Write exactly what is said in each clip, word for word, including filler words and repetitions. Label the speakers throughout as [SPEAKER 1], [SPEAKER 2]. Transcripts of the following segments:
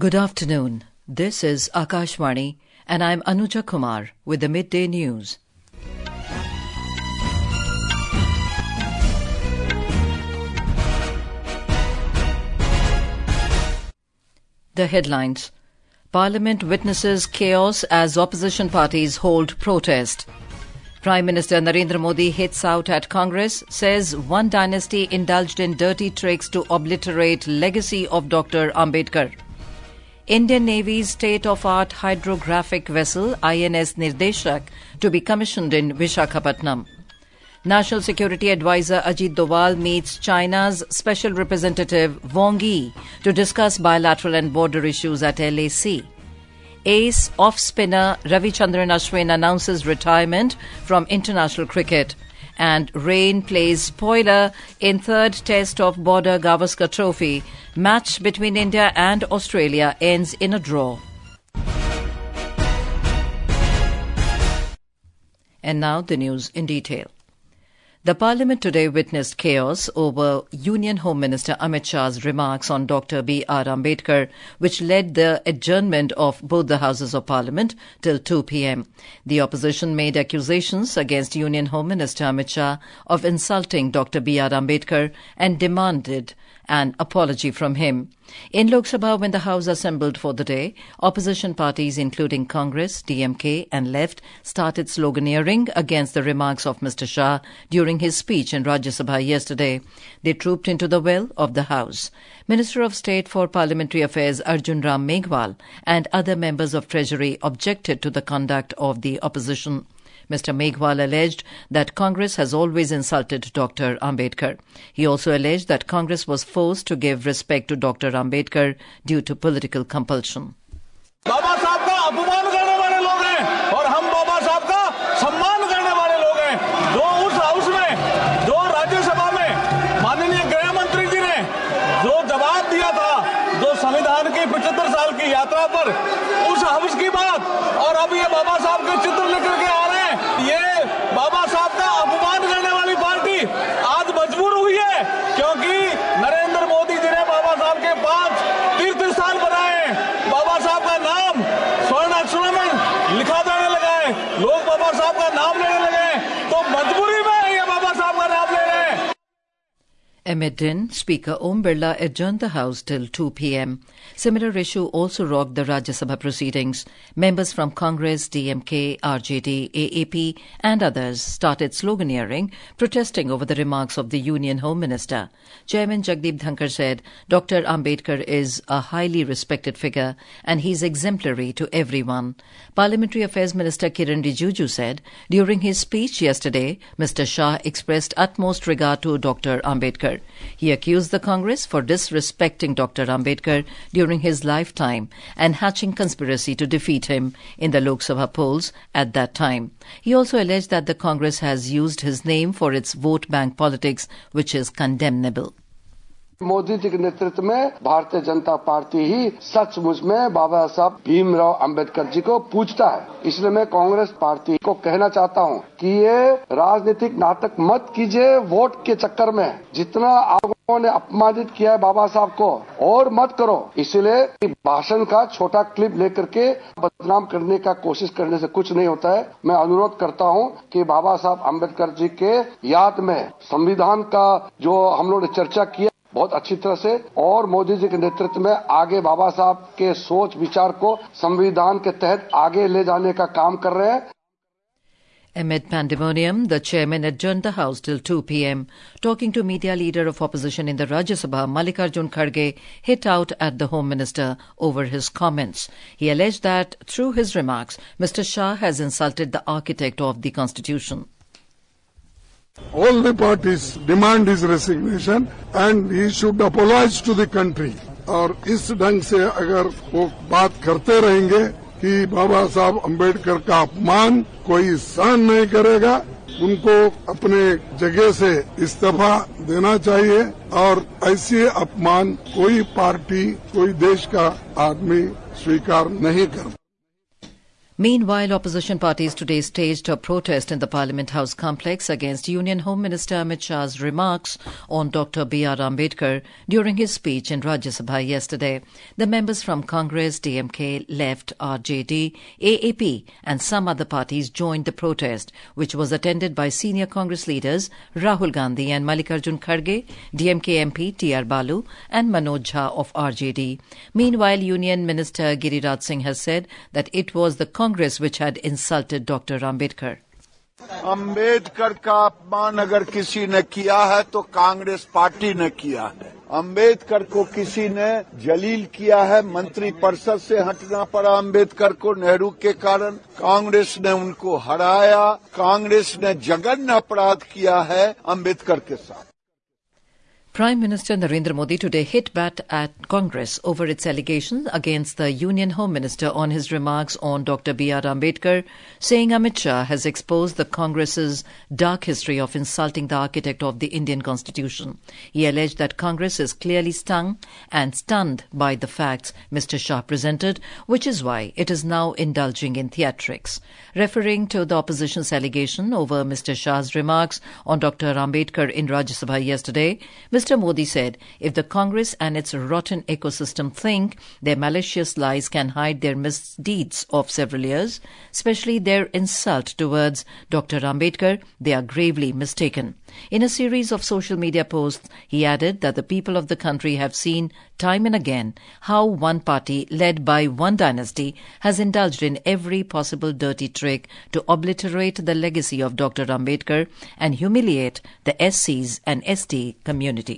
[SPEAKER 1] Good afternoon. This is Akashvani and I'm Anuja Kumar with the Midday News. The headlines. Parliament witnesses chaos as opposition parties hold protest. Prime Minister Narendra Modi hits out at Congress, says one dynasty indulged in dirty tricks to obliterate legacy of Doctor Ambedkar. Indian Navy's state-of-art hydrographic vessel I N S Nirdeshak to be commissioned in Visakhapatnam. National Security Advisor Ajit Doval meets China's Special Representative Wang Yi to discuss bilateral and border issues at L A C. Ace off-spinner Ravichandran Ashwin announces retirement from international cricket. And rain plays spoiler in third test of Border Gavaskar Trophy. Match between India and Australia ends in a draw. And now the news in detail. The Parliament today witnessed chaos over Union Home Minister Amit Shah's remarks on Doctor B R Ambedkar, which led the adjournment of both the Houses of Parliament till two p.m. The opposition made accusations against Union Home Minister Amit Shah of insulting Doctor B R Ambedkar and demanded an apology from him. In Lok Sabha, when the House assembled for the day, opposition parties including Congress, D M K and Left started sloganeering against the remarks of Mister Shah during his speech in Rajya Sabha yesterday. They trooped into the well of the House. Minister of State for Parliamentary Affairs Arjun Ram Meghwal and other members of Treasury objected to the conduct of the opposition. Mister Meghwal alleged that Congress has always insulted Doctor Ambedkar. He also alleged that Congress was forced to give respect to Doctor Ambedkar due to political compulsion.
[SPEAKER 2] बाबा साहब का अपमान करने वाले लोग हैं और हम बाबा साहब का सम्मान करने वाले लोग हैं। जो उस हाउस में, जो राज्यसभा में माननीय गृह मंत्री जी ने जो जवाब दिया था, जो संविधान की पचहत्तर साल की यात्रा पर उस हाउस की बात, और अब ये बाबा साहब के चित्र लेकर के आ रहे हैं। ये बाबा साहब का अपमान करने वाली पार्टी आज मजबूर हुई है, क्योंकि नरेंद्र मोदी जी ने बाबा साहब के पांच तीर्थ स्थान बनाए। बाबा साहब का नाम स्वर्ण अक्षरों में लिखा जाने लगा है, लोग बाबा साहब का नाम लेने लगे हैं, तो मजबूरी में ये बाबा साहब का नाम ले रहे हैं।
[SPEAKER 1] Amid din, Speaker Om Birla adjourned the House till two p.m. Similar issue also rocked the Rajya Sabha proceedings. Members from Congress, D M K, R J D, A A P and others started sloganeering, protesting over the remarks of the Union Home Minister. Chairman Jagdeep Dhankar said, Doctor Ambedkar is a highly respected figure and he is exemplary to everyone. Parliamentary Affairs Minister Kiran Rijiju said, during his speech yesterday, Mister Shah expressed utmost regard to Doctor Ambedkar. He accused the Congress for disrespecting Doctor Ambedkar during his lifetime and hatching conspiracy to defeat him in the Lok Sabha polls at that time. He also alleged that the Congress has used his name for its vote bank politics, which is condemnable.
[SPEAKER 3] Modi ji के नेतृत्व में Bharatiya Janata party ही सचमुच में बाबा साहब भीमराव अंबेडकर जी को पूजता है। इसलिए मैं कांग्रेस पार्टी को कहना चाहता हूं कि ये राजनीतिक नाटक मत कीजिए वोट के चक्कर में। जितना आप लोगों ने अपमानित किया है बाबा साहब को और मत करो। इसलिए भाषण का छोटा क्लिप लेकर के बदनाम करने का कोशिश करने से कुछ नहीं होता है। मैं अनुरोध करता हूं कि बाबा साहब अंबेडकर जी के याद में संविधान का जो हम लोगों ने चर्चा किया बहुत अच्छी तरह से, और मोदी जी के नेतृत्व में आगे बाबा साहब के सोच विचार को संविधान के तहत आगे ले जाने का काम कर रहे हैं।
[SPEAKER 1] Amid pandemonium, the chairman adjourned the House till two p.m. Talking to media, leader of opposition in the Rajya Sabha, Mallikarjun Kharge hit out at the Home Minister over his comments. He alleged that through his remarks, Mister Shah has insulted the architect of the Constitution.
[SPEAKER 4] All the parties demand his resignation and he should apologize to the country. और इस ढंग से अगर वो बात करते रहेंगे कि बाबा साहब अम्बेडकर का अपमान कोई सहन नहीं करेगा, उनको अपने जगह से इस्तीफा देना चाहिए और ऐसे अपमान कोई पार्टी, कोई देश का आदमी स्वीकार नहीं करता।
[SPEAKER 1] Meanwhile, opposition parties today staged a protest in the Parliament House complex against Union Home Minister Amit Shah's remarks on Doctor B R Ambedkar during his speech in Rajya Sabha yesterday. The members from Congress, D M K, Left, R J D, A A P and some other parties joined the protest, which was attended by senior Congress leaders Rahul Gandhi and Mallikarjun Kharge, D M K M P T R Balu and Manoj Jha of R J D. Meanwhile, Union Minister Giriraj Singh has said that it was the Congress which had insulted Doctor Ambedkar.
[SPEAKER 5] Ambedkar का अपमान अगर किसी ने किया है तो Congress party ने किया है। अंबेडकर को किसी ने जलील किया है, मंत्री परिषद से हटना पड़ा अंबेडकर को नेहरू के कारण। कांग्रेस ने उनको हराया, कांग्रेस ने जघन्य अपराध किया है अंबेडकर के साथ।
[SPEAKER 1] Prime Minister Narendra Modi today hit back at Congress over its allegations against the Union Home Minister on his remarks on Doctor B R Ambedkar, saying Amit Shah has exposed the Congress's dark history of insulting the architect of the Indian Constitution. He alleged that Congress is clearly stung and stunned by the facts Mister Shah presented, which is why it is now indulging in theatrics. Referring to the opposition's allegation over Mister Shah's remarks on Doctor Ambedkar in Rajya Sabha yesterday, Mister Mister Modi said if the Congress and its rotten ecosystem think their malicious lies can hide their misdeeds of several years, especially their insult towards Doctor Ambedkar, they are gravely mistaken. In a series of social media posts, he added that the people of the country have seen time and again how one party led by one dynasty has indulged in every possible dirty trick to obliterate the legacy of Doctor Ambedkar and humiliate the S Cs and S T communities.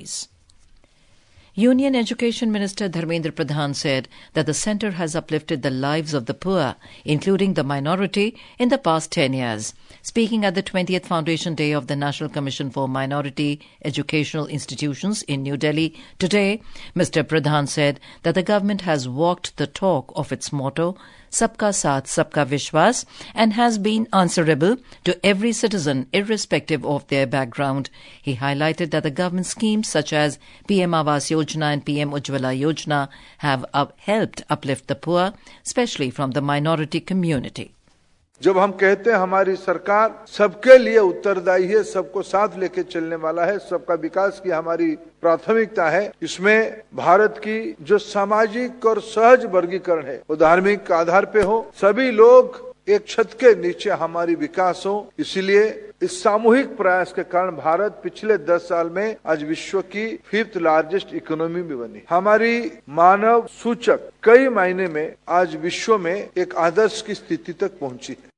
[SPEAKER 1] Union Education Minister Dharmendra Pradhan said that the centre has uplifted the lives of the poor, including the minority, in the past ten years. Speaking at the twentieth Foundation Day of the National Commission for Minority Educational Institutions in New Delhi today, Mister Pradhan said that the government has walked the talk of its motto, Sabka Saath, Sabka Vishwas, and has been answerable to every citizen irrespective of their background. He highlighted that the government schemes such as P M Awas Yojana and P M Ujjwala Yojana have up helped uplift the poor, especially from the minority community.
[SPEAKER 6] जब हम कहते हैं हमारी सरकार सबके लिए उत्तरदायी है, सबको साथ लेके चलने वाला है, सबका विकास की हमारी प्राथमिकता है, इसमें भारत की जो सामाजिक और सहज वर्गीकरण है वो धार्मिक आधार पे हो, सभी लोग एक छत के नीचे हमारी विकास हो। इसीलिए इस सामूहिक प्रयास के कारण भारत पिछले दस साल में आज विश्व की फिफ्थ लार्जेस्ट इकोनॉमी में बनी। हमारी मानव सूचक कई मायने में आज विश्व में एक आदर्श की स्थिति तक पहुंची है।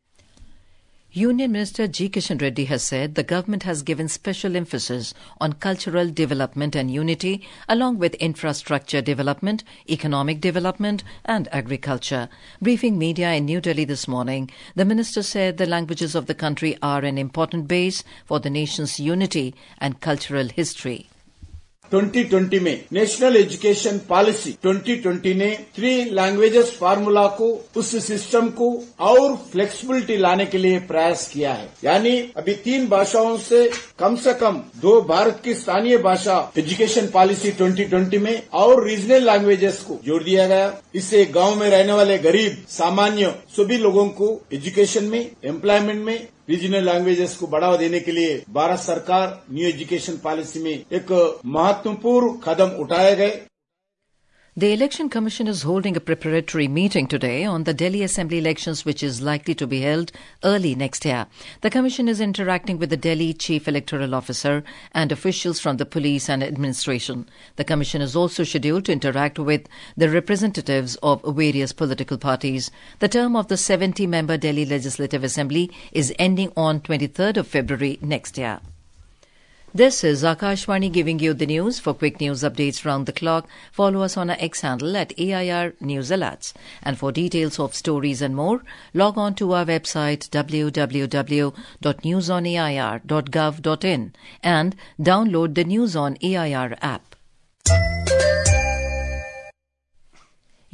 [SPEAKER 1] Union Minister G. Kishan Reddy has said the government has given special emphasis on cultural development and unity, along with infrastructure development, economic development and agriculture. Briefing media in New Delhi this morning, the minister said the languages of the country are an important base for the nation's unity and cultural history.
[SPEAKER 7] Twenty twenty में national education policy twenty twenty ने three languages formula को, उस system को और flexibility लाने के लिए प्रयास किया है। यानी अभी तीन भाषाओं से कम से कम दो भारत की स्थानीय भाषा एजुकेशन पॉलिसी ट्वेंटी ट्वेंटी में और रीजनल लैंग्वेजेस को जोड़ दिया गया। इससे गांव में रहने वाले गरीब सामान्य सभी लोगों को एजुकेशन में, एम्प्लॉयमेंट में रीजनल लैंग्वेजेस को बढ़ावा देने के लिए भारत सरकार न्यू एजुकेशन पॉलिसी में एक महत्वपूर्ण कदम उठाए गए।
[SPEAKER 1] The Election Commission is holding a preparatory meeting today on the Delhi Assembly elections, which is likely to be held early next year. The Commission is interacting with the Delhi Chief Electoral Officer and officials from the police and administration. The Commission is also scheduled to interact with the representatives of various political parties. The term of the seventy-member Delhi Legislative Assembly is ending on twenty-third of February next year. This is Akashvani giving you the news. For quick news updates round the clock, follow us on our X handle at A I R News Alerts. And for details of stories and more, log on to our website w w w dot news on a i r dot gov dot in and download the News on A I R app.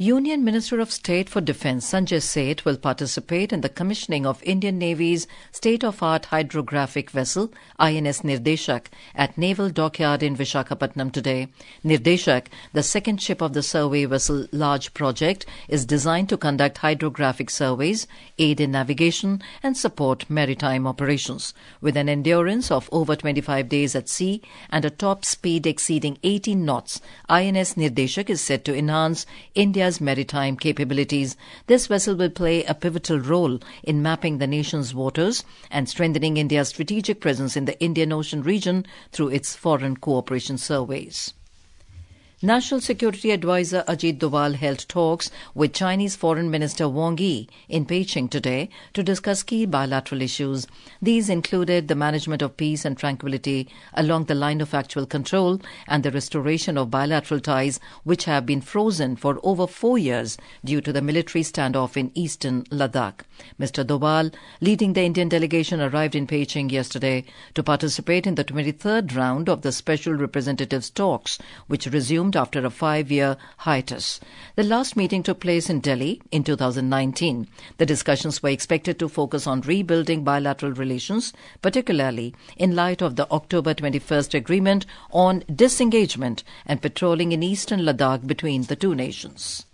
[SPEAKER 1] Union Minister of State for Defence Sanjay Seth will participate in the commissioning of Indian Navy's state-of-art hydrographic vessel I N S Nirdeshak at Naval Dockyard in Visakhapatnam today. Nirdeshak, the second ship of the survey vessel large project, is designed to conduct hydrographic surveys, aid in navigation and support maritime operations. With an endurance of over twenty-five days at sea and a top speed exceeding eighteen knots, I N S Nirdeshak is set to enhance India's maritime capabilities. This vessel will play a pivotal role in mapping the nation's waters and strengthening India's strategic presence in the Indian Ocean region through its foreign cooperation surveys. National Security Advisor Ajit Doval held talks with Chinese Foreign Minister Wang Yi in Beijing today to discuss key bilateral issues. These included the management of peace and tranquility along the line of actual control and the restoration of bilateral ties which have been frozen for over four years due to the military standoff in eastern Ladakh. Mister Doval, leading the Indian delegation, arrived in Beijing yesterday to participate in the twenty-third round of the Special Representatives' talks, which resumed after a five-year hiatus. The last meeting took place in Delhi in two thousand nineteen. The discussions were expected to focus on rebuilding bilateral relations, particularly in light of the October twenty-first agreement on disengagement and patrolling in eastern Ladakh between the two nations.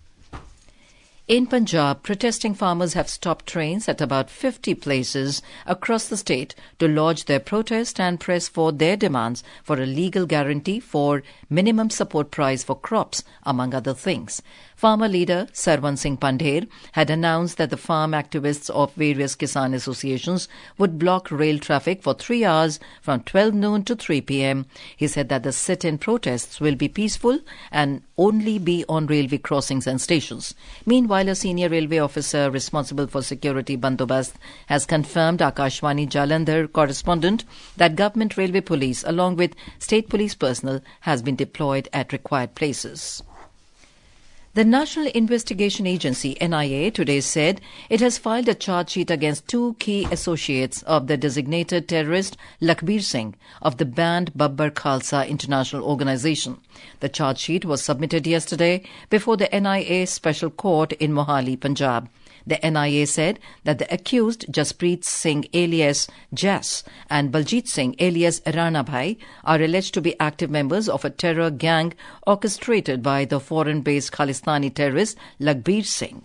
[SPEAKER 1] In Punjab, protesting farmers have stopped trains at about fifty places across the state to lodge their protest and press for their demands for a legal guarantee for minimum support price for crops, among other things. Farmer leader Sarwan Singh Pandher had announced that the farm activists of various Kisan associations would block rail traffic for three hours from twelve noon to three p.m. He said that the sit-in protests will be peaceful and only be on railway crossings and stations. Meanwhile, a senior railway officer responsible for security bandobast has confirmed Akashvani Jalandhar correspondent that government railway police along with state police personnel has been deployed at required places. The National Investigation Agency, N I A, today said it has filed a charge sheet against two key associates of the designated terrorist Lakhbir Singh of the banned Babbar Khalsa International Organization. The charge sheet was submitted yesterday before the N I A Special Court in Mohali, Punjab. The N I A said that the accused Jaspreet Singh alias Jas and Baljit Singh alias Rana Bhai are alleged to be active members of a terror gang orchestrated by the foreign-based Khalistani terrorist Lakhbir Singh.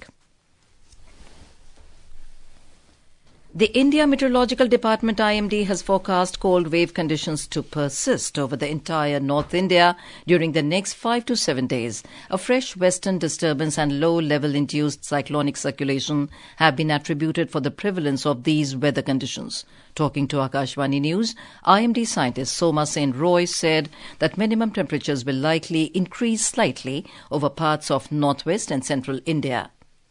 [SPEAKER 1] The India Meteorological Department I M D has forecast cold wave conditions to persist over the entire North India during the next five to seven days. A fresh western disturbance and low-level induced cyclonic circulation have been attributed for the prevalence of these weather conditions. Talking to Akashvani News, I M D scientist Soma Sen Roy said that minimum temperatures will likely increase slightly over parts of northwest and central India.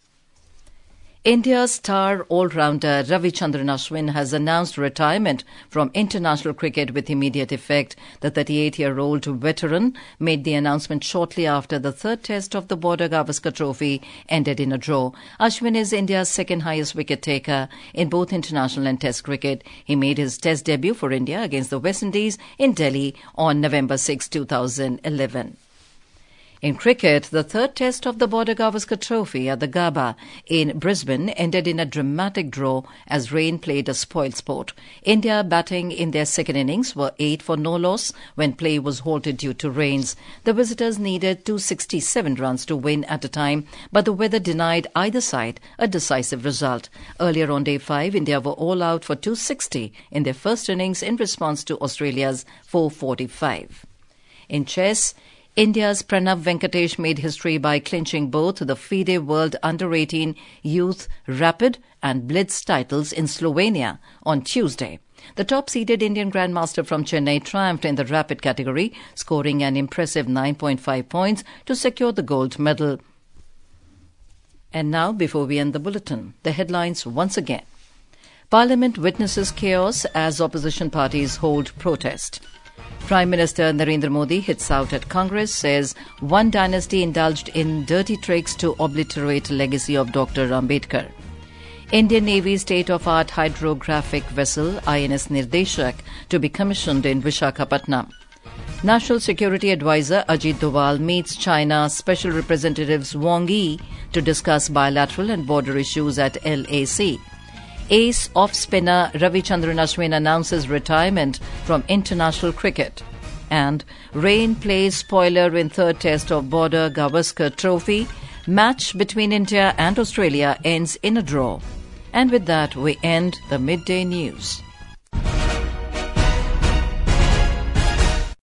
[SPEAKER 1] India's star all-rounder Ravichandran Ashwin has announced retirement from international cricket with immediate effect. The thirty-eight-year-old veteran made the announcement shortly after the third test of the Border Gavaskar Trophy ended in a draw. Ashwin is India's second-highest wicket-taker in both international and test cricket. He made his test debut for India against the West Indies in Delhi on November sixth, two thousand eleven. In cricket, the third test of the Border Gavaskar Trophy at the Gabba in Brisbane ended in a dramatic draw as rain played a spoilt sport. India batting in their second innings were eight for no loss when play was halted due to rains. The visitors needed two hundred sixty-seven runs to win at a time, but the weather denied either side a decisive result. Earlier on day five, India were all out for two hundred sixty in their first innings in response to Australia's four forty-five. In chess, India's Pranav Venkatesh made history by clinching both the FIDE World Under eighteen Youth Rapid and Blitz titles in Slovenia on Tuesday. The top-seeded Indian Grandmaster from Chennai triumphed in the Rapid category, scoring an impressive nine point five points to secure the gold medal. And now, before we end the bulletin, the headlines once again. Parliament witnesses chaos as opposition parties hold protest. Prime Minister Narendra Modi hits out at Congress, says one dynasty indulged in dirty tricks to obliterate legacy of Doctor Ambedkar. Indian Navy state-of-art hydrographic vessel I N S Nirdeshak to be commissioned in Visakhapatnam. National Security Advisor Ajit Doval meets China's Special Representatives Wang Yi to discuss bilateral and border issues at L A C. Ace off-spinner Ravichandran Ashwin announces retirement from international cricket. And rain plays spoiler in third test of Border Gavaskar Trophy. Match between India and Australia ends in a draw. And with that, we end the midday news.